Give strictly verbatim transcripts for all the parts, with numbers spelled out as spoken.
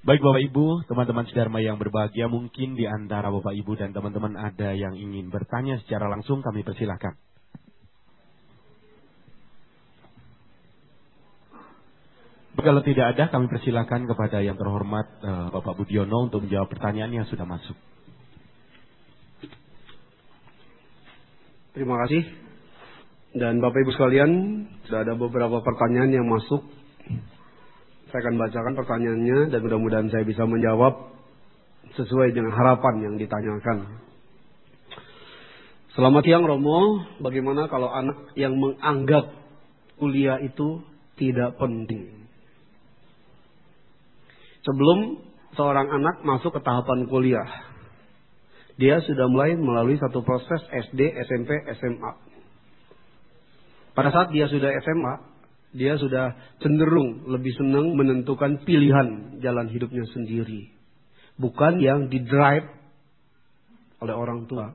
Baik Bapak Ibu, teman-teman Sidharma yang berbahagia, mungkin di antara Bapak Ibu dan teman-teman ada yang ingin bertanya secara langsung, kami persilahkan. Kalau tidak ada, kami persilahkan kepada yang terhormat uh, Bapak Budiono untuk menjawab pertanyaan yang sudah masuk. Terima kasih. Dan Bapak Ibu sekalian, sudah ada beberapa pertanyaan yang masuk. Saya akan bacakan pertanyaannya dan mudah-mudahan saya bisa menjawab sesuai dengan harapan yang ditanyakan. Selamat siang Romo, bagaimana kalau anak yang menganggap kuliah itu tidak penting? Sebelum seorang anak masuk ke tahapan kuliah, dia sudah mulai melalui satu proses S D, S M P, S M A. Pada saat dia sudah S M A, dia sudah cenderung lebih senang menentukan pilihan jalan hidupnya sendiri. Bukan yang di-drive oleh orang tua.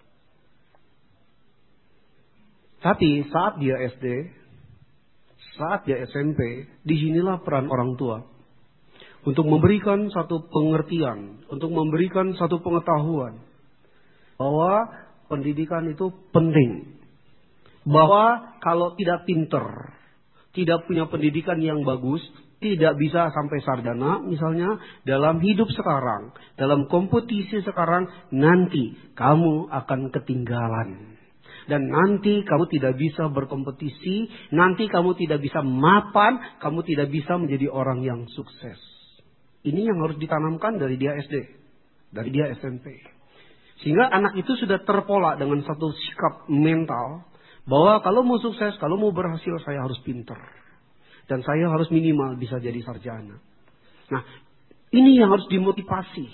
Tapi saat dia S D, saat dia S M P, disinilah peran orang tua. Untuk memberikan satu pengertian, untuk memberikan satu pengetahuan. Bahwa pendidikan itu penting. Bahwa kalau tidak pinter, tidak punya pendidikan yang bagus, tidak bisa sampai sarjana misalnya, dalam hidup sekarang, dalam kompetisi sekarang, nanti kamu akan ketinggalan. Dan nanti kamu tidak bisa berkompetisi, nanti kamu tidak bisa mapan, kamu tidak bisa menjadi orang yang sukses. Ini yang harus ditanamkan dari dia S D, dari dia S M P. Sehingga anak itu sudah terpola dengan satu sikap mental, bahwa kalau mau sukses, kalau mau berhasil, saya harus pinter. Dan saya harus minimal bisa jadi sarjana. Nah, ini yang harus dimotivasi.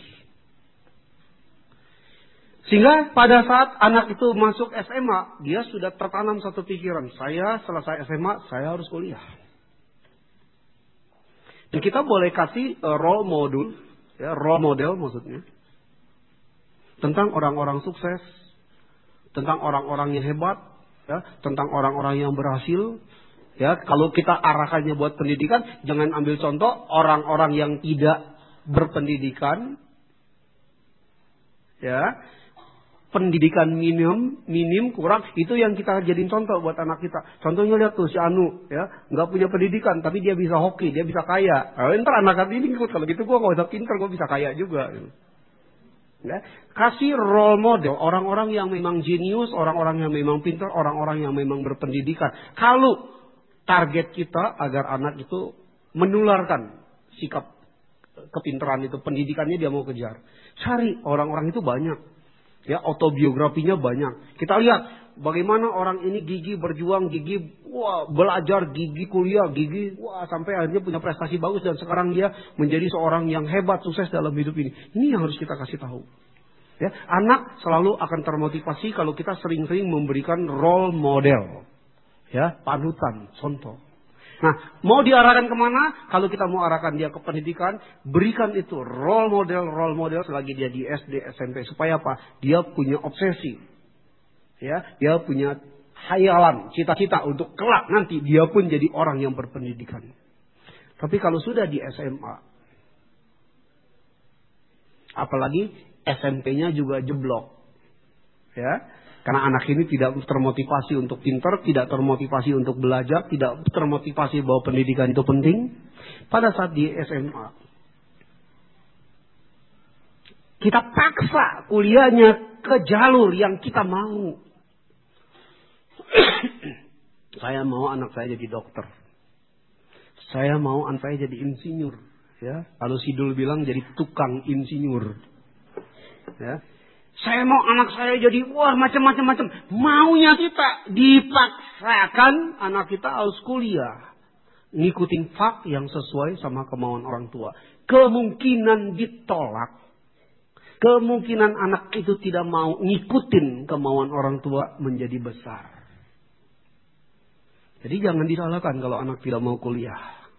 Sehingga pada saat anak itu masuk S M A, dia sudah tertanam satu pikiran. Saya selesai S M A, saya harus kuliah. Dan kita boleh kasih uh, role model, ya, role model maksudnya. Tentang orang-orang sukses, tentang orang-orang yang hebat, ya, tentang orang-orang yang berhasil. Ya, kalau kita arahkannya buat pendidikan, jangan ambil contoh orang-orang yang tidak berpendidikan. Ya, pendidikan minim, minim kurang, itu yang kita jadiin contoh buat anak kita. Contohnya lihat tuh si Anu, ya, nggak punya pendidikan, tapi dia bisa hoki, dia bisa kaya. Nah, ntar anak ini ikut, kalau gitu gue nggak usah pintar, gue bisa kaya juga. Ya, kasih role model orang-orang yang memang jenius, orang-orang yang memang pintar, orang-orang yang memang berpendidikan. Kalau target kita agar anak itu menularkan sikap kepintaran itu, pendidikannya dia mau kejar. Cari orang-orang itu banyak. Ya, autobiografinya banyak. Kita lihat bagaimana orang ini gigih berjuang, gigih wah, belajar, gigih kuliah, gigih wah, sampai akhirnya punya prestasi bagus dan sekarang dia menjadi seorang yang hebat, sukses dalam hidup ini. Ini yang harus kita kasih tahu. Ya, anak selalu akan termotivasi kalau kita sering-sering memberikan role model. Ya, panutan, contoh. Nah, mau diarahkan kemana? Kalau kita mau arahkan dia ke pendidikan, berikan itu role model, role model selagi dia di S D, S M P. Supaya apa? Dia punya obsesi. Ya, dia punya hayalan, cita-cita untuk kelak nanti dia pun jadi orang yang berpendidikan. Tapi kalau sudah di S M A, apalagi S M P-nya juga jeblok. Ya, karena anak ini tidak termotivasi untuk pintar, tidak termotivasi untuk belajar, tidak termotivasi bahwa pendidikan itu penting. Pada saat di S M A, kita paksa kuliahnya ke jalur yang kita mau. Saya mau anak saya jadi dokter. Saya mau anak saya jadi insinyur. Ya, kalau Sidul bilang jadi tukang insinyur. Ya. Saya mau anak saya jadi wah macam-macam macam. Maunya kita dipaksakan anak kita harus kuliah. Ngikutin fak yang sesuai sama kemauan orang tua. Kemungkinan ditolak. Kemungkinan anak itu tidak mau ngikutin kemauan orang tua menjadi besar. Jadi jangan disalahkan kalau anak tidak mau kuliah.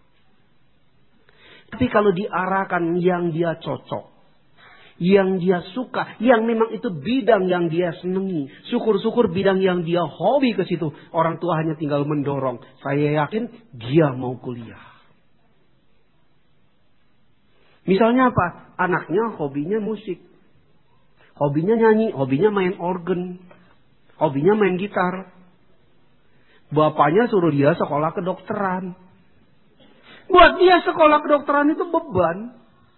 Tapi kalau diarahkan yang dia cocok, yang dia suka, yang memang itu bidang yang dia senangi. Syukur-syukur bidang yang dia hobi ke situ. Orang tua hanya tinggal mendorong. Saya yakin dia mau kuliah. Misalnya apa? Anaknya hobinya musik. Hobinya nyanyi, hobinya main organ. Hobinya main gitar. Bapaknya suruh dia sekolah kedokteran. Buat dia sekolah kedokteran itu beban.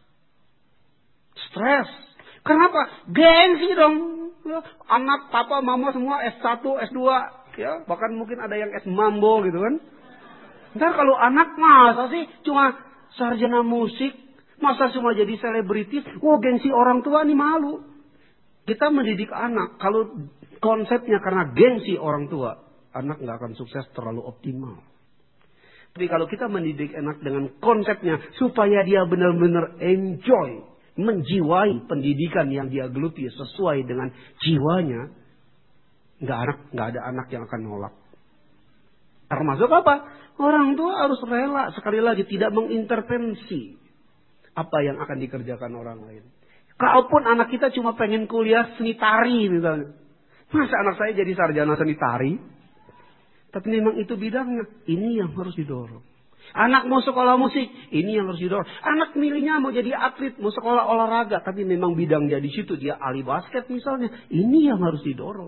Stres. Kenapa? Gengsi dong. Anak, papa, mama semua S satu, S dua. Ya, bahkan mungkin ada yang S mambo gitu kan. Ntar kalau anak masa sih cuma sarjana musik. Masa cuma jadi selebritis. Wah, gengsi orang tua nih malu. Kita mendidik anak. Kalau konsepnya karena gengsi orang tua. Anak gak akan sukses terlalu optimal. Tapi kalau kita mendidik anak dengan konsepnya. Supaya dia benar-benar enjoy. Menjiwai pendidikan yang dia geluti sesuai dengan jiwanya. Gak, anak, gak ada anak yang akan nolak. Termasuk apa? Orang tua harus rela. Sekali lagi tidak mengintervensi. Apa yang akan dikerjakan orang lain. Kalaupun anak kita cuma pengen kuliah seni tari misalnya. Masa anak saya jadi sarjana seni tari? Tapi memang itu bidangnya. Ini yang harus didorong. Anak mau sekolah musik, ini yang harus didorong. Anak milihnya mau jadi atlet, mau sekolah olahraga, tapi memang bidang dia di situ, dia ahli basket misalnya. Ini yang harus didorong.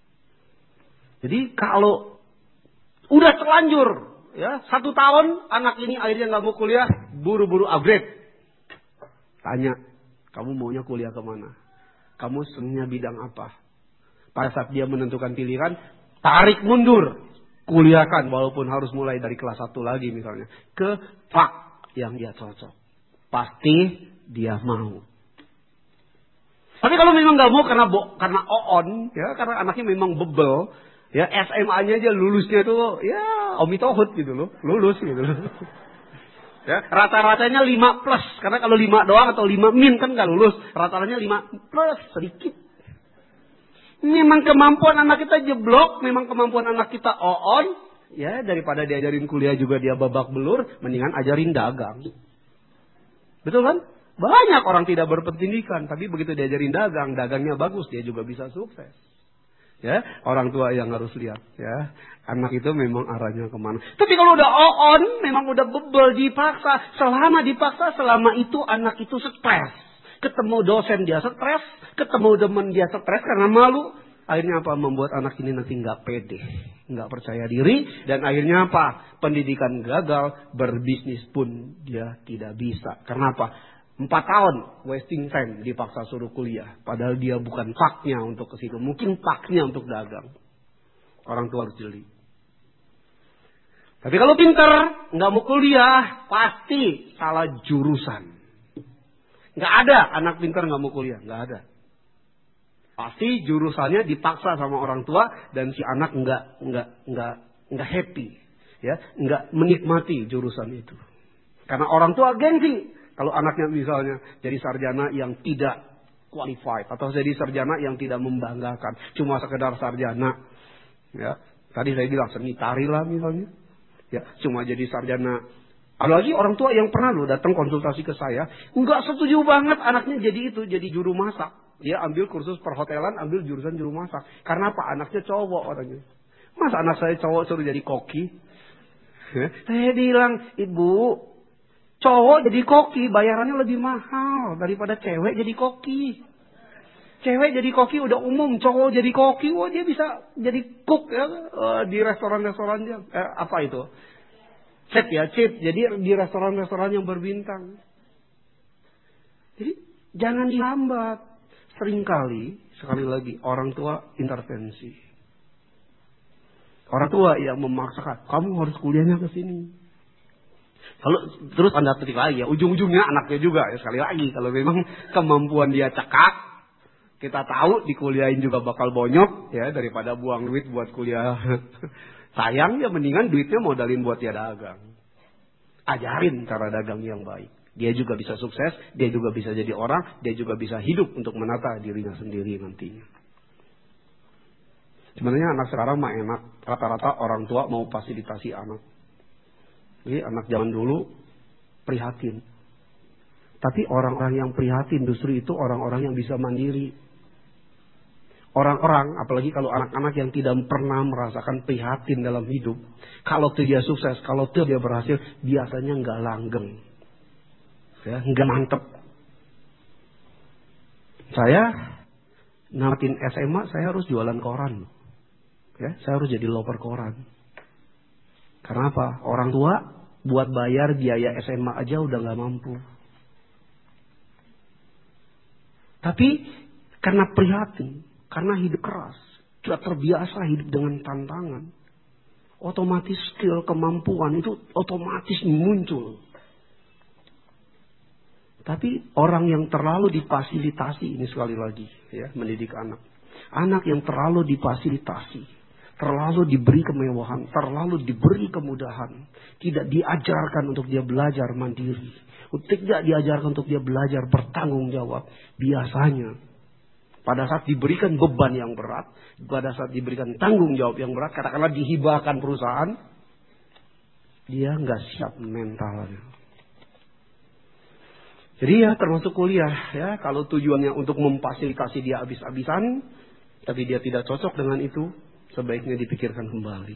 Jadi kalau udah terlanjur, ya satu tahun anak ini akhirnya nggak mau kuliah, buru-buru upgrade. Tanya, kamu maunya kuliah kemana? Kamu senangnya bidang apa? Pada saat dia menentukan pilihan, tarik mundur. Kuliahkan walaupun harus mulai dari kelas satu lagi misalnya. Ke fak yang dia cocok. Pasti dia mau. Tapi kalau memang gak mau karena bo, karena oon. Ya, karena anaknya memang bebel. Ya, S M A-nya aja lulusnya tuh. Ya, Omi Tohut gitu loh. Lulus gitu loh. Ya, rata-ratanya lima plus. Karena kalau lima doang atau lima min kan gak lulus. Rata-ratanya lima plus sedikit. Memang kemampuan anak kita jeblok, memang kemampuan anak kita oon, ya daripada diajarin kuliah juga dia babak belur, mendingan ajarin dagang. Betul kan? Banyak orang tidak berpendidikan, tapi begitu diajarin dagang, dagangnya bagus, dia juga bisa sukses. Ya, orang tua yang harus lihat, ya, anak itu memang arahnya kemana. Tapi kalau udah oon, memang udah bebel, dipaksa, selama dipaksa, selama itu anak itu stres. Ketemu dosen dia stres, ketemu teman dia stres karena malu. Akhirnya apa? Membuat anak ini nanti nggak pede, nggak percaya diri, dan akhirnya apa? Pendidikan gagal, berbisnis pun dia tidak bisa. Karena apa? Empat tahun wasting time dipaksa suruh kuliah, padahal dia bukan faknya untuk ke situ, mungkin faknya untuk dagang. Orang tua harus jeli. Tapi kalau pintar, nggak mau kuliah, pasti salah jurusan. Nggak ada anak pintar nggak mau kuliah, nggak ada. Pasti jurusannya dipaksa sama orang tua dan si anak nggak nggak nggak nggak happy, ya, nggak menikmati jurusan itu. Karena orang tua gengsi. Kalau anaknya misalnya jadi sarjana yang tidak qualified atau jadi sarjana yang tidak membanggakan, cuma sekedar sarjana, ya. Tadi saya bilang seni tari lah misalnya, ya, cuma jadi sarjana. Apalagi orang tua yang pernah loh datang konsultasi ke saya, nggak setuju banget anaknya jadi itu, jadi juru masak. Dia ambil kursus perhotelan, ambil jurusan juru masak. Karena apa? Anaknya cowok orangnya. Masa anak saya cowok suruh jadi koki? Saya bilang, ibu, cowok jadi koki bayarannya lebih mahal daripada cewek jadi koki. Cewek jadi koki udah umum, cowok jadi koki, wah dia bisa jadi cook ya di restoran-restorannya. Eh, apa itu? Chef ya, chef. Jadi di restoran-restoran yang berbintang. Jadi jangan dihambat. Seringkali, sekali lagi, orang tua intervensi. Orang tua yang memaksakan, kamu harus kuliahnya ke sini. Kalau terus Anda petik lagi ya, ujung-ujungnya anaknya juga ya, sekali lagi. Kalau memang kemampuan dia cekak, kita tahu dikuliahin juga bakal bonyok ya, daripada buang duit buat kuliah. Sayang ya, mendingan duitnya modalin buat dia dagang. Ajarin cara dagang yang baik. Dia juga bisa sukses, dia juga bisa jadi orang, dia juga bisa hidup untuk menata dirinya sendiri nantinya. Sebenarnya anak sekarang mah enak. Rata-rata orang tua mau fasilitasi anak. Jadi anak zaman dulu prihatin. Tapi orang-orang yang prihatin justru itu orang-orang yang bisa mandiri. Orang-orang, apalagi kalau anak-anak yang tidak pernah merasakan prihatin dalam hidup. Kalau dia sukses, kalau dia berhasil, biasanya nggak langgeng. Ya, nggak mantep. Saya namatin S M A, saya harus jualan koran. Ya, saya harus jadi loper koran. Karena apa? Orang tua buat bayar biaya S M A aja udah nggak mampu. Tapi karena prihatin, karena hidup keras, sudah terbiasa hidup dengan tantangan, otomatis skill, kemampuan itu otomatis muncul. Tapi orang yang terlalu difasilitasi, ini sekali lagi ya, mendidik anak. Anak yang terlalu difasilitasi, terlalu diberi kemewahan, terlalu diberi kemudahan, tidak diajarkan untuk dia belajar mandiri, tidak diajarkan untuk dia belajar bertanggung jawab. Biasanya pada saat diberikan beban yang berat, pada saat diberikan tanggung jawab yang berat, katakanlah dihibahkan perusahaan, dia nggak siap mentalnya. Jadi ya termasuk kuliah ya, kalau tujuannya untuk memfasilitasi dia habis-habisan, tapi dia tidak cocok dengan itu, sebaiknya dipikirkan kembali.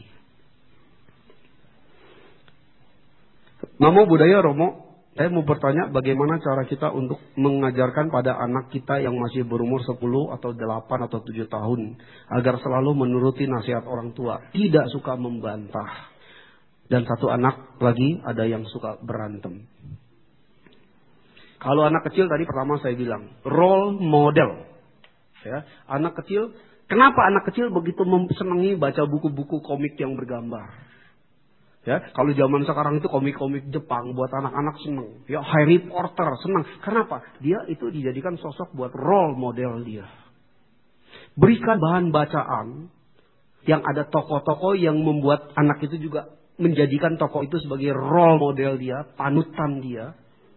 Namo Buddhaya Romo, saya mau bertanya bagaimana cara kita untuk mengajarkan pada anak kita yang masih berumur sepuluh atau delapan atau tujuh tahun agar selalu menuruti nasihat orang tua, tidak suka membantah. Dan satu anak lagi ada yang suka berantem. Kalau anak kecil tadi pertama saya bilang role model. Ya, anak kecil, kenapa anak kecil begitu senangi baca buku-buku komik yang bergambar? Ya, kalau zaman sekarang itu komik-komik Jepang buat anak-anak senang. Ya, Harry Potter senang. Kenapa? Dia itu dijadikan sosok buat role model dia. Berikan bahan bacaan yang ada tokoh-tokoh yang membuat anak itu juga menjadikan tokoh itu sebagai role model dia, panutan dia.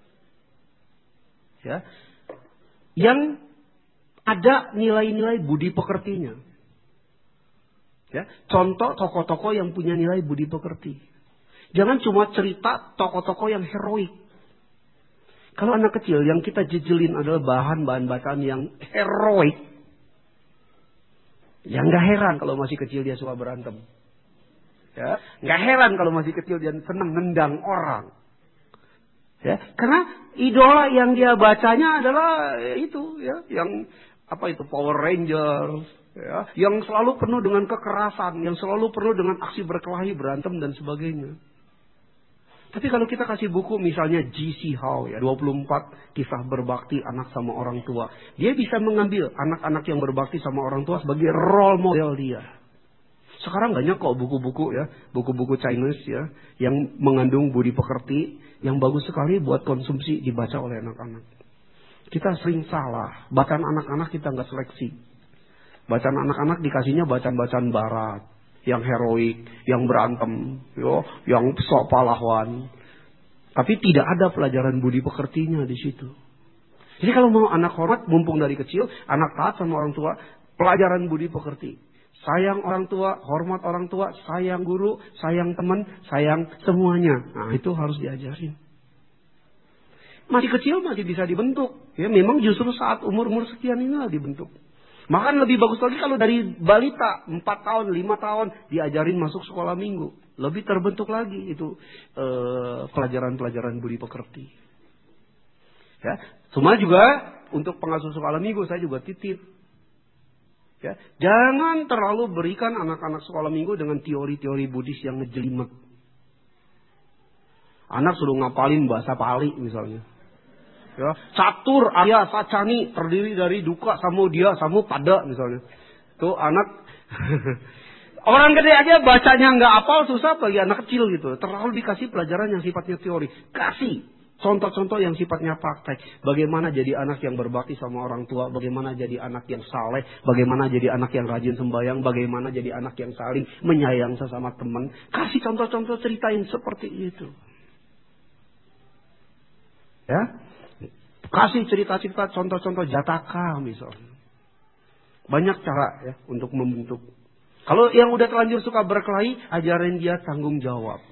Ya, yang ada nilai-nilai budi pekertinya. Ya, contoh tokoh-tokoh yang punya nilai budi pekerti. Jangan cuma cerita tokoh-tokoh yang heroik. Kalau anak kecil yang kita jejelin adalah bahan-bahan bacaan yang heroik, ya nggak heran kalau masih kecil dia suka berantem. Ya, nggak heran kalau masih kecil dia senang nendang orang. Ya, karena idola yang dia bacanya adalah itu ya, yang apa itu Power Rangers, ya, yang selalu penuh dengan kekerasan, yang selalu penuh dengan aksi berkelahi, berantem dan sebagainya. Tapi kalau kita kasih buku misalnya G C Howe ya, dua puluh empat kisah berbakti anak sama orang tua, dia bisa mengambil anak-anak yang berbakti sama orang tua sebagai role model dia. Sekarang banyak kok buku-buku ya, buku-buku Chinese ya, yang mengandung budi pekerti, yang bagus sekali buat konsumsi dibaca oleh anak-anak. Kita sering salah, bacaan anak-anak kita nggak seleksi. Bacaan anak-anak dikasihnya bacaan-bacaan barat, yang heroik, yang berantem, yo, yang sok pahlawan. Tapi tidak ada pelajaran budi pekertinya di situ. Jadi kalau mau anak hormat, mumpung dari kecil, anak taat sama orang tua, pelajaran budi pekerti. Sayang orang tua, hormat orang tua, sayang guru, sayang teman, sayang semuanya. Nah, itu harus diajarin. Masih kecil masih bisa dibentuk. Ya, memang justru saat umur-umur sekian inilah dibentuk. Bahkan lebih bagus lagi kalau dari balita, empat tahun, lima tahun, diajarin masuk sekolah minggu. Lebih terbentuk lagi itu eh, pelajaran-pelajaran budi pekerti. Ya, semua juga untuk pengasuh sekolah minggu saya juga titip. Ya, jangan terlalu berikan anak-anak sekolah minggu dengan teori-teori Buddhis yang ngejelimet. Anak suruh ngapalin bahasa Pali misalnya. Ya, catur Arya Sacani terdiri dari duka, samudya, samupada misalnya. Tuh anak orang gede aja bacanya nggak hafal, susah bagi anak kecil gitu. Terlalu dikasih pelajaran yang sifatnya teori. Kasih contoh-contoh yang sifatnya praktek. Bagaimana jadi anak yang berbakti sama orang tua. Bagaimana jadi anak yang saleh. Bagaimana jadi anak yang rajin sembahyang. Bagaimana jadi anak yang saling menyayang sesama teman. Kasih contoh-contoh cerita yang seperti itu. Ya, kasih cerita-cerita contoh-contoh Jataka misalnya. Banyak cara ya untuk membentuk. Kalau yang udah terlanjur suka berkelahi, ajarin dia tanggung jawab.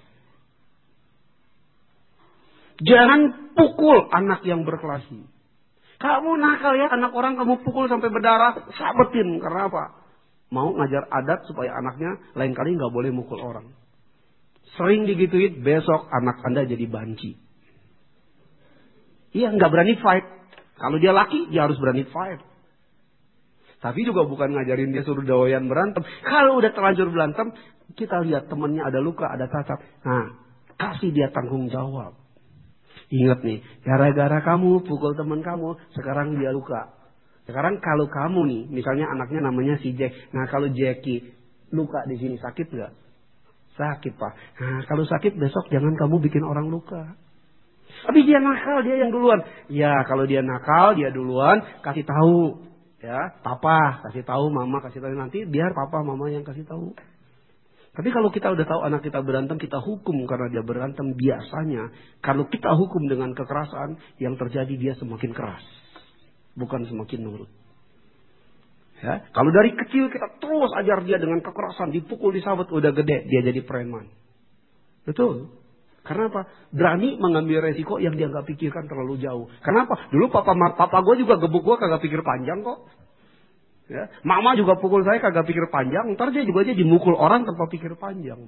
Jangan pukul anak yang berkelahi. Kamu nakal ya, anak orang kamu pukul sampai berdarah, sabetin. Karena apa? Mau ngajar adat supaya anaknya lain kali nggak boleh mukul orang. Sering digituin, besok anak Anda jadi banci. Iya, nggak berani fight. Kalau dia laki, dia harus berani fight. Tapi juga bukan ngajarin dia suruh doyan berantem. Kalau udah terlanjur berantem, kita lihat temannya ada luka, ada cacat. Nah, kasih dia tanggung jawab. Ingat nih, gara-gara kamu pukul teman kamu, sekarang dia luka. Sekarang kalau kamu nih, misalnya anaknya namanya si Jack. Nah, kalau Jackie luka di sini, sakit nggak? Sakit, Pak. Nah, kalau sakit besok jangan kamu bikin orang luka. Tapi dia nakal, dia yang duluan. Ya, kalau dia nakal, dia duluan, kasih tahu. Ya, papa kasih tahu, mama kasih tahu, nanti biar papa mama yang kasih tahu. Tapi kalau kita udah tahu anak kita berantem, kita hukum karena dia berantem, biasanya kalau kita hukum dengan kekerasan, yang terjadi dia semakin keras, bukan semakin nurut. Ya, kalau dari kecil kita terus ajar dia dengan kekerasan, dipukul, disabet, udah gede dia jadi preman. Betul. Karena apa? Berani mengambil resiko yang dia nggak pikirkan terlalu jauh. Kenapa? Dulu papa papa gue juga gebuk gue kagak pikir panjang kok. Ya, mama juga pukul saya kagak pikir panjang. Ntar dia juga aja dimukul orang tanpa pikir panjang.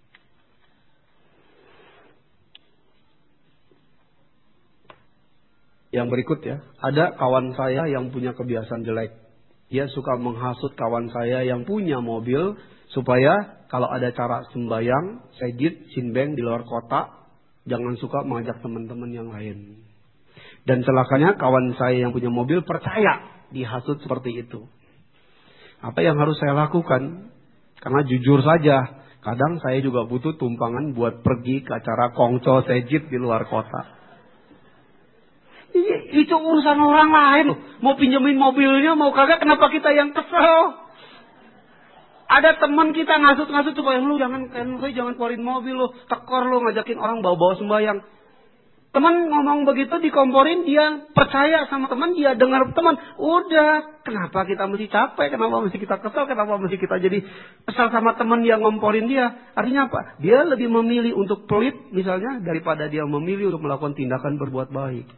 Yang berikut ya, ada kawan saya yang punya kebiasaan jelek. Dia suka menghasut kawan saya yang punya mobil supaya kalau ada cara sembayang, sejid, sinbeng di luar kota, jangan suka mengajak teman-teman yang lain. Dan celakanya kawan saya yang punya mobil percaya dihasut seperti itu. Apa yang harus saya lakukan? Karena jujur saja, kadang saya juga butuh tumpangan buat pergi ke acara kongco sejid di luar kota. Itu urusan orang lain. Mau pinjemin mobilnya, mau kagak, kenapa kita yang kesel? Ada teman kita ngasut-ngasut supaya lu jangan kan jangan keluarin mobil lu, tekor lu ngajakin orang bawa-bawa sembayang. Teman ngomong begitu dikomporin, dia percaya sama teman, dia dengar teman. Udah, kenapa kita mesti capek? Kenapa mesti kita kesel? Kenapa mesti kita jadi kesal sama teman yang ngomporin dia? Artinya apa? Dia lebih memilih untuk pelit misalnya daripada dia memilih untuk melakukan tindakan berbuat baik.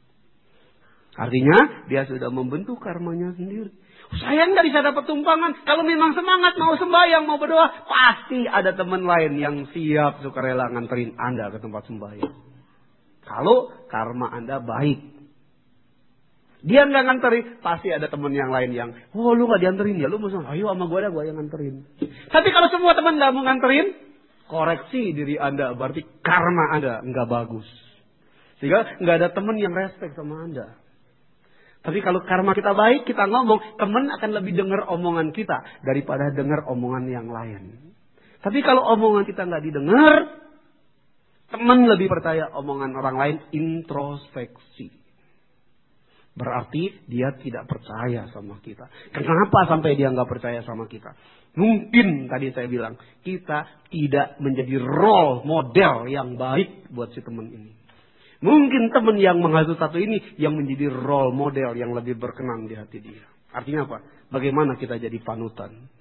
Artinya dia sudah membentuk karmanya sendiri. Saya nggak bisa dapat tumpangan. Kalau memang semangat mau sembahyang, mau berdoa, pasti ada teman lain yang siap sukarela nganterin Anda ke tempat sembahyang. Kalau karma Anda baik, dia nggak nganterin, pasti ada teman yang lain yang, oh lu nggak dianterin ya, lu mau ayo sama gue ada gue yang nganterin. Tapi kalau semua teman nggak mau nganterin, koreksi diri Anda, berarti karma Anda nggak bagus, sehingga nggak ada teman yang respect sama Anda. Tapi kalau karma kita baik, kita ngomong, teman akan lebih dengar omongan kita daripada dengar omongan yang lain. Tapi kalau omongan kita nggak didengar, teman lebih percaya omongan orang lain, introspeksi. Berarti dia tidak percaya sama kita. Kenapa sampai dia nggak percaya sama kita? Mungkin tadi saya bilang, kita tidak menjadi role model yang baik buat si teman ini. Mungkin teman yang menghasut satu ini yang menjadi role model yang lebih berkenan di hati dia. Artinya apa? Bagaimana kita jadi panutan?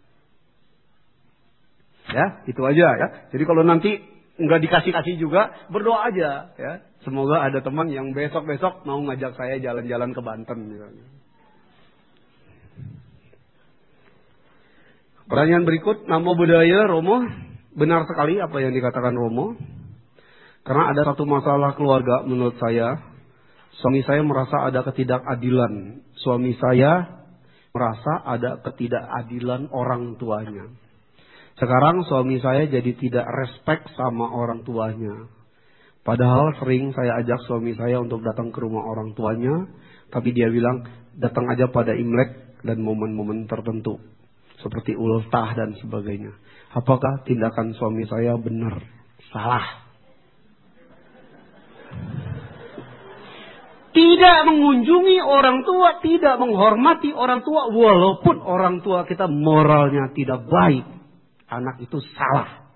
Ya, itu aja ya. Jadi kalau nanti nggak dikasih-kasih juga, berdoa aja ya. Semoga ada teman yang besok-besok mau ngajak saya jalan-jalan ke Banten misalnya. Pertanyaan berikut, Namo Buddhaya Romo. Benar sekali apa yang dikatakan Romo. Karena ada satu masalah keluarga menurut saya. Suami saya merasa ada ketidakadilan. Suami saya merasa ada ketidakadilan orang tuanya. Sekarang suami saya jadi tidak respect sama orang tuanya. Padahal sering saya ajak suami saya untuk datang ke rumah orang tuanya. Tapi dia bilang datang aja pada Imlek dan momen-momen tertentu. Seperti ultah dan sebagainya. Apakah tindakan suami saya benar? Salah. Tidak mengunjungi orang tua, tidak menghormati orang tua, walaupun orang tua kita moralnya tidak baik, anak itu salah.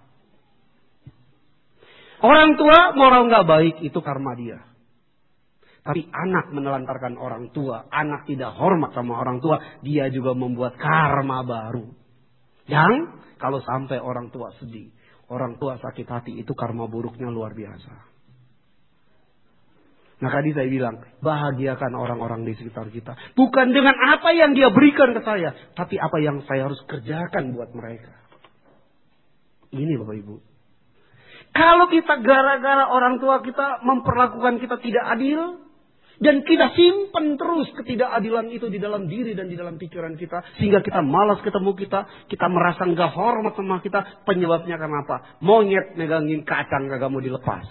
Orang tua moral nggak baik itu karma dia. Tapi anak menelantarkan orang tua, anak tidak hormat sama orang tua, dia juga membuat karma baru. Yang kalau sampai orang tua sedih, orang tua sakit hati, itu karma buruknya luar biasa. Nah tadi saya bilang, bahagiakan orang-orang di sekitar kita. Bukan dengan apa yang dia berikan ke saya, tapi apa yang saya harus kerjakan buat mereka. Ini Bapak Ibu. Kalau kita gara-gara orang tua kita memperlakukan kita tidak adil, Dan kita simpan terus ketidakadilan itu di dalam diri dan di dalam pikiran kita. Sehingga kita malas ketemu kita. Kita merasa nggak hormat sama kita. Penyebabnya karena apa? Monyet megangin kacang kagak mau dilepas.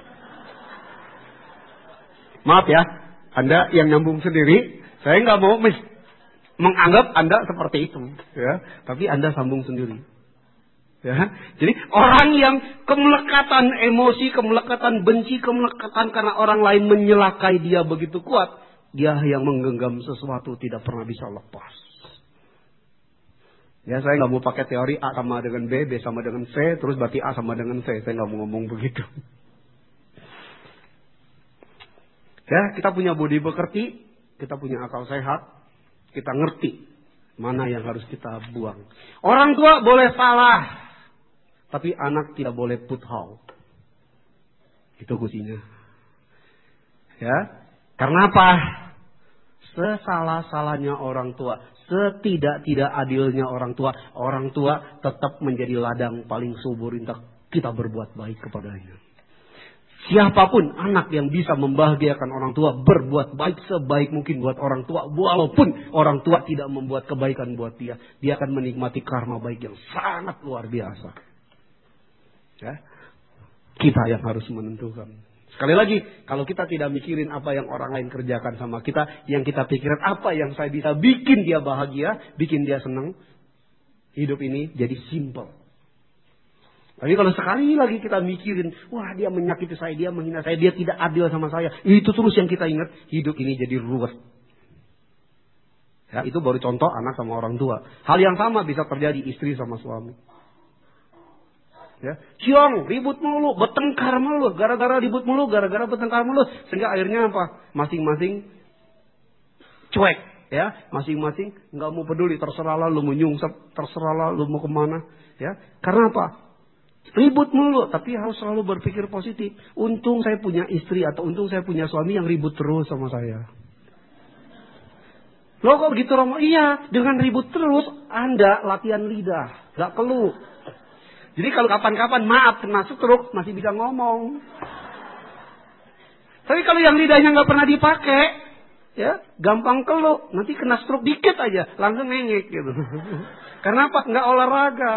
Maaf ya. Anda yang nyambung sendiri. Saya nggak mau mis- menganggap Anda seperti itu. Ya. Tapi Anda sambung sendiri. Ya, jadi orang yang kemelekatan emosi, kemelekatan benci, kemelekatan karena orang lain menyelakai dia begitu kuat, dia yang menggenggam sesuatu tidak pernah bisa lepas. Ya, saya nggak mau pakai teori A sama dengan B, B sama dengan C, terus berarti A sama dengan C. Saya nggak mau ngomong begitu. Ya, kita punya budi pekerti, kita punya akal sehat, kita ngerti mana yang harus kita buang. Orang tua boleh salah. Tapi anak tidak boleh puthau. Itu kuncinya. Ya. Karena apa? Sesalah-salahnya orang tua, setidak-tidak adilnya orang tua, orang tua tetap menjadi ladang paling subur untuk kita berbuat baik kepadanya. Siapapun anak yang bisa membahagiakan orang tua, berbuat baik sebaik mungkin buat orang tua, walaupun orang tua tidak membuat kebaikan buat dia, dia akan menikmati karma baik yang sangat luar biasa. Ya, kita yang harus menentukan. Sekali lagi, kalau kita tidak mikirin apa yang orang lain kerjakan sama kita, yang kita pikirin apa yang saya bisa bikin dia bahagia, bikin dia senang, hidup ini jadi simple. Tapi kalau sekali lagi kita mikirin, wah dia menyakiti saya, dia menghina saya, dia tidak adil sama saya, itu terus yang kita ingat, hidup ini jadi ruwet. Ya, itu baru contoh anak sama orang tua. Hal yang sama bisa terjadi istri sama suami. Ya, ciong, ribut mulu, bertengkar mulu, gara-gara ribut mulu, gara-gara bertengkar mulu, sehingga akhirnya apa? Masing-masing cuek, ya, masing-masing nggak mau peduli, terserahlah lu mau nyungsep, terserahlah lu mau kemana, ya, karena apa? Ribut mulu, tapi harus selalu berpikir positif. Untung saya punya istri atau untung saya punya suami yang ribut terus sama saya. Loh kok begitu Romo? Iya, dengan ribut terus, Anda latihan lidah, nggak keluh. Jadi kalau kapan-kapan maaf kena stroke masih bisa ngomong. Tapi kalau yang lidahnya nggak pernah dipakai, ya gampang keluh. Nanti kena stroke dikit aja langsung ngengek gitu. Karena apa? Nggak olahraga.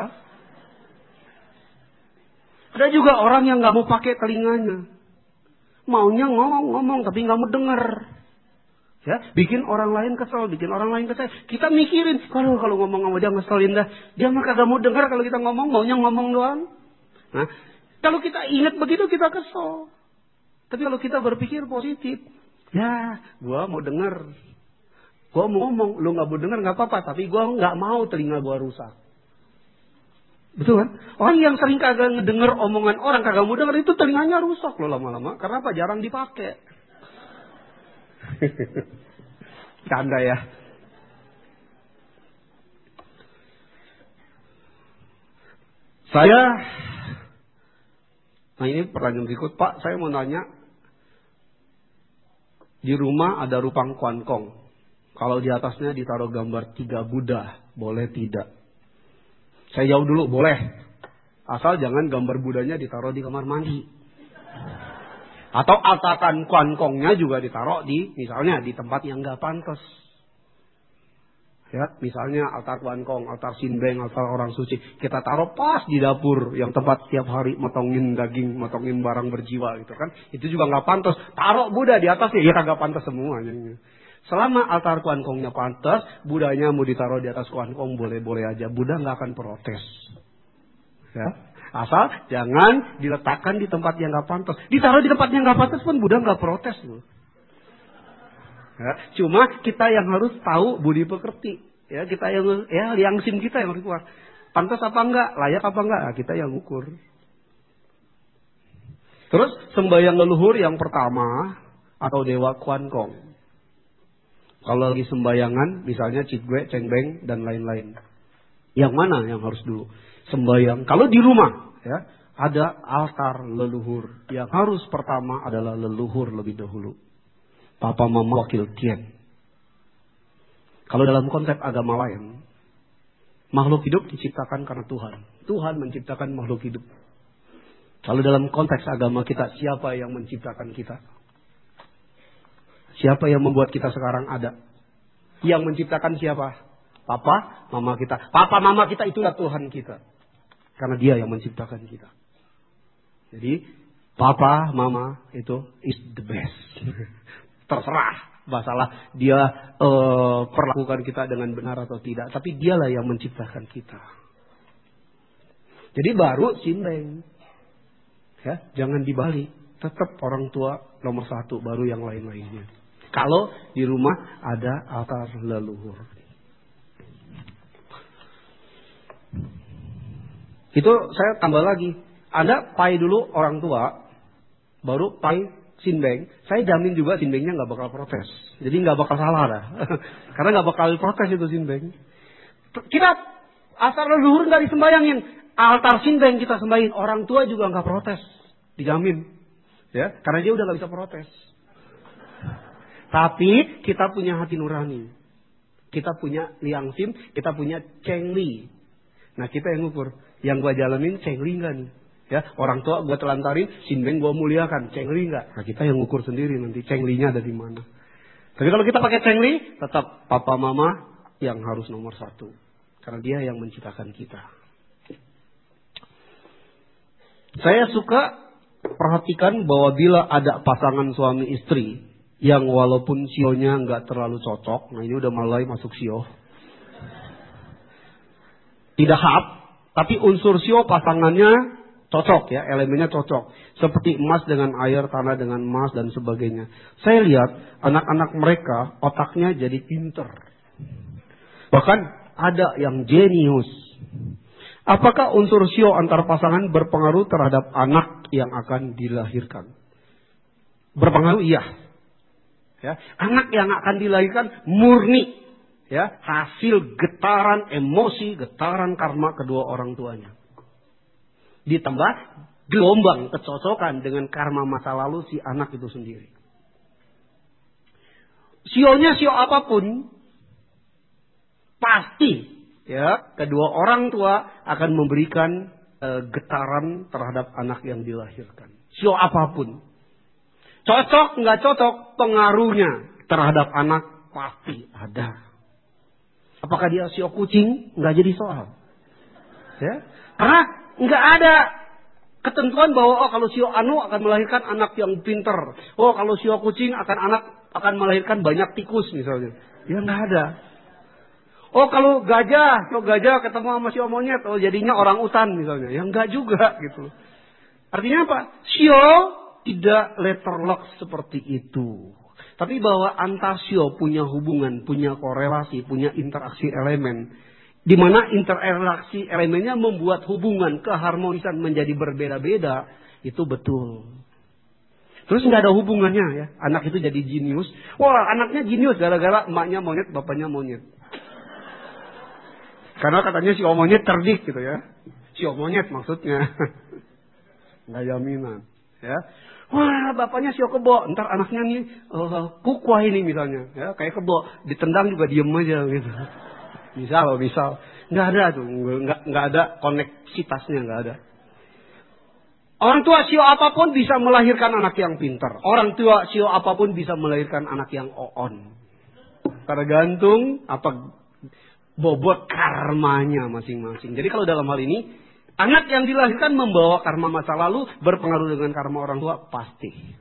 Ada juga orang yang nggak mau pakai telinganya, maunya ngomong-ngomong tapi nggak mau dengar. Ya, bikin orang lain kesel, bikin orang lain kesel. Kita mikirin, kalau kalau ngomong sama dia ngeselin dah, dia mah kagak mau dengar kalau kita ngomong, maunya ngomong doang. Nah, kalau kita ingat begitu kita kesel. Tapi kalau kita berpikir positif, ya, gua mau dengar, gua mau ngomong, lu nggak mau dengar nggak apa-apa, tapi gua nggak mau telinga gua rusak. Betul kan? Orang yang sering kagak ngedenger omongan orang, kagak mau dengar itu telinganya rusak loh lama-lama. Karena apa? Jarang dipakai. Canda ya. Saya, nah ini pertanyaan berikut, Pak, saya mau nanya, di rumah ada rupang kuankong, kalau di atasnya ditaruh gambar tiga Buddha, boleh tidak? Saya jawab dulu, boleh, asal jangan gambar Budanya ditaruh di kamar mandi. Atau altakan kuankongnya juga ditaruh di, misalnya di tempat yang nggak pantas. Ya, misalnya altar kuankong, altar sinbeng, altar orang suci, kita taruh pas di dapur yang tempat setiap hari motongin daging, motongin barang berjiwa gitu kan. Itu juga nggak pantas. Taruh Buddha di atasnya, ya kagak pantas semua. Selama altar kuankongnya pantas, Budanya mau ditaruh di atas kuankong boleh-boleh aja. Buddha nggak akan protes. Ya. Asal jangan diletakkan di tempat yang nggak pantas. Ditaruh di tempat yang nggak pantas pun Buddha nggak protes loh. Ya, cuma kita yang harus tahu budi pekerti. Ya, kita yang ya liang sim kita yang harus keluar. Pantas apa enggak, layak apa enggak, nah, kita yang ukur. Terus sembahyang leluhur yang pertama atau dewa kuankong. Kalau lagi sembayangan, misalnya citgue, cengbeng dan lain-lain. Yang mana yang harus dulu? Sembahyang. Kalau di rumah, ya, ada altar leluhur. Yang harus pertama adalah leluhur lebih dahulu. Papa mama wakil tien. Kalau dalam konsep agama lain, makhluk hidup diciptakan karena Tuhan. Tuhan menciptakan makhluk hidup. Kalau dalam konteks agama kita, siapa yang menciptakan kita? Siapa yang membuat kita sekarang ada? Yang menciptakan siapa? Papa, mama kita. Papa, mama kita itulah Tuhan kita. Karena dia yang menciptakan kita. Jadi, papa, mama itu is the best. Terserah. Masalah dia uh, perlakukan kita dengan benar atau tidak. Tapi dialah yang menciptakan kita. Jadi baru simbeng. Ya, jangan dibalik. Tetap orang tua nomor satu, baru yang lain-lainnya. Kalau di rumah ada altar leluhur. Itu saya tambah lagi. Anda pai dulu orang tua, baru pai sinbeng. Saya jamin juga sinbengnya nggak bakal protes. Jadi nggak bakal salah dah. Karena nggak bakal protes itu sinbeng. Kita altar leluhur nggak disembayangin. Altar sinbeng kita sembahin. Orang tua juga nggak protes. Dijamin. Ya, karena dia udah nggak bisa protes. Tapi kita punya hati nurani. Kita punya liangsim. Kita punya cengli. Nah kita yang ngukur. Yang gua jalanin cengli nggak nih? Ya, orang tua gua telantarin, sinbeng gua muliakan, cengli nggak? Nah kita yang ngukur sendiri nanti cenglinya ada di mana. Tapi kalau kita pakai cengli, tetap papa mama yang harus nomor satu, karena dia yang menciptakan kita. Saya suka perhatikan bahwa bila ada pasangan suami istri yang walaupun sionya nggak terlalu cocok, nah ini udah mulai masuk sio, tidak hap, tapi unsur sio pasangannya cocok ya, elemennya cocok. Seperti emas dengan air, tanah dengan emas dan sebagainya. Saya lihat anak-anak mereka otaknya jadi pinter. Bahkan ada yang jenius. Apakah unsur sio antar pasangan berpengaruh terhadap anak yang akan dilahirkan? Berpengaruh iya. Ya, anak yang akan dilahirkan murni ya, hasil getaran emosi, getaran karma kedua orang tuanya. Ditambah gelombang kecocokan dengan karma masa lalu si anak itu sendiri. Sionya sio apapun, pasti ya kedua orang tua akan memberikan e, getaran terhadap anak yang dilahirkan. Sio apapun, cocok nggak cocok, pengaruhnya terhadap anak pasti ada. Apakah dia sio kucing? Nggak jadi soal. Ya, karena nggak ada ketentuan bahwa oh kalau sio anu akan melahirkan anak yang pinter. Oh kalau sio kucing akan anak akan melahirkan banyak tikus misalnya. Ya nggak ada. Oh kalau gajah, sio gajah ketemu sama sio monyet, oh jadinya orang utan misalnya. Ya nggak juga gitu. Artinya apa? Sio tidak letterlock seperti itu. Tapi bahwa antar sio punya hubungan, punya korelasi, punya interaksi elemen. Di mana interaksi elemennya membuat hubungan keharmonisan menjadi berbeda-beda, itu betul. Terus nggak ada hubungannya ya, anak itu jadi jenius. Wah anaknya jenius gara-gara emaknya monyet, bapaknya monyet. Karena katanya si monyet cerdik gitu ya, si monyet maksudnya. Nggak jaminan ya. Wah bapaknya si kebo, ntar anaknya nih uh, kukuah ini misalnya, ya kayak kebo, ditendang juga diem aja gitu. Misal, misal, nggak ada tuh, nggak nggak ada koneksitasnya, nggak ada. Orang tua sio apapun bisa melahirkan anak yang pintar. Orang tua sio apapun bisa melahirkan anak yang oon. Tergantung apa bobot karmanya masing-masing. Jadi kalau dalam hal ini, anak yang dilahirkan membawa karma masa lalu berpengaruh dengan karma orang tua pasti.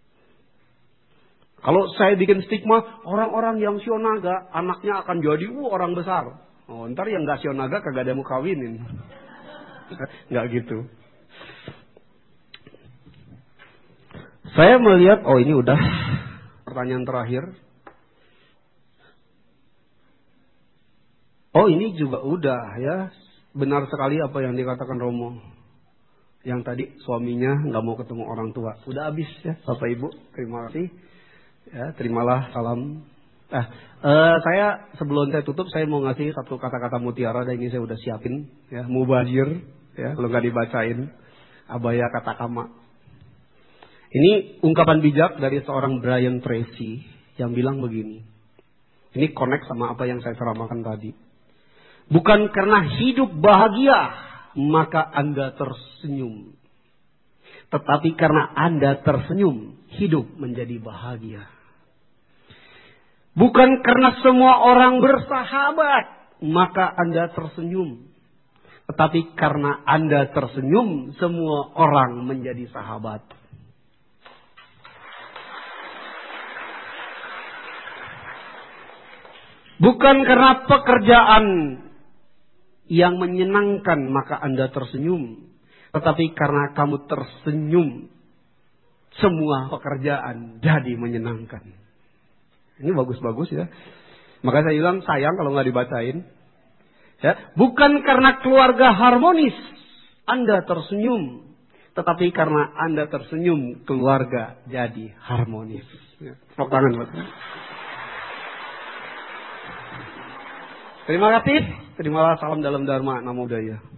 Kalau saya bikin stigma, orang-orang yang sio naga, anaknya akan jadi uh, orang besar. Oh, ntar yang gak sio naga kagak ada mau kawinin. Nggak gitu. Saya melihat, oh ini udah pertanyaan terakhir. Oh ini juga udah ya. Benar sekali apa yang dikatakan Romo. Yang tadi suaminya nggak mau ketemu orang tua. Udah habis ya Bapak Ibu. Terima kasih. Ya, terimalah salam. Eh, eh, saya sebelum saya tutup saya mau ngasih satu kata-kata mutiara dan ini saya udah siapin ya, mubazir ya, kalau nggak dibacain abaya kata kama. Ini ungkapan bijak dari seorang Brian Tracy yang bilang begini. Ini connect sama apa yang saya ceramahkan tadi. Bukan karena hidup bahagia maka Anda tersenyum, tetapi karena Anda tersenyum hidup menjadi bahagia. Bukan karena semua orang bersahabat, maka Anda tersenyum. Tetapi karena Anda tersenyum, semua orang menjadi sahabat. Bukan karena pekerjaan yang menyenangkan, maka Anda tersenyum. Tetapi karena kamu tersenyum, semua pekerjaan jadi menyenangkan. Ini bagus-bagus ya. Maka saya bilang sayang kalau nggak dibacain. Ya, bukan karena keluarga harmonis Anda tersenyum, tetapi karena Anda tersenyum keluarga jadi harmonis. Ya, tepuk tangan buat saya. Terima kasih. Terimalah salam dalam Dharma. Namo Buddhaya.